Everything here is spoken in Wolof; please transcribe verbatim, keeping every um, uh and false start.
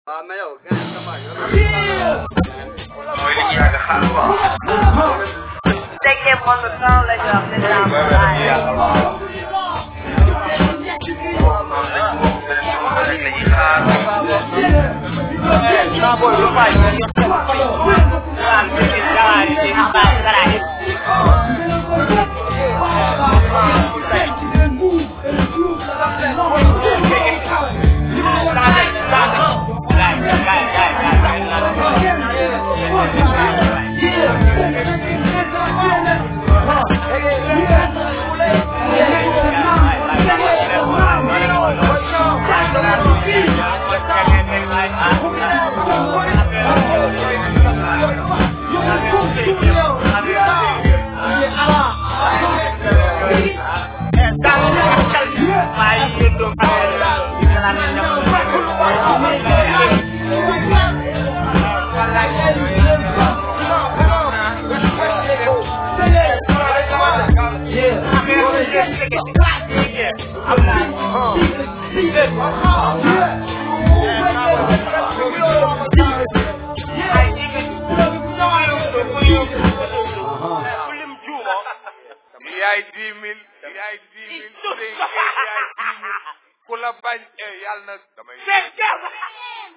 啊，没有，干什么？Take him on the ground like a yaay dix mille yaay dix mille yaay dix mille ku la bañ yàlla na damay